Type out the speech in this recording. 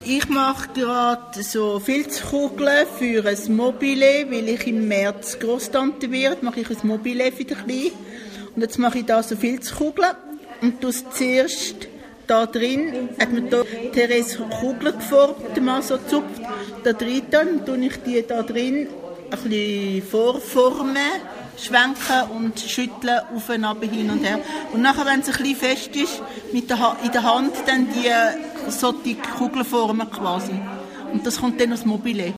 Ich mache gerade so Filzkugeln für ein Mobile, weil ich im März Grosstante werde, mache ich ein Mobile für den Kleinen. Und jetzt mache ich da so Filzkugeln und tue es zuerst da drin, hat mir da Therese Kugler geformt, mal so gezupft, da drin, dann tue ich die da drin ein bisschen vorformen, schwenken und schütteln auf und ab, hin und her. Und nachher, wenn es ein bisschen fest ist, in der Hand dann die Kugeln formen quasi. Und das kommt dann aus Mobile.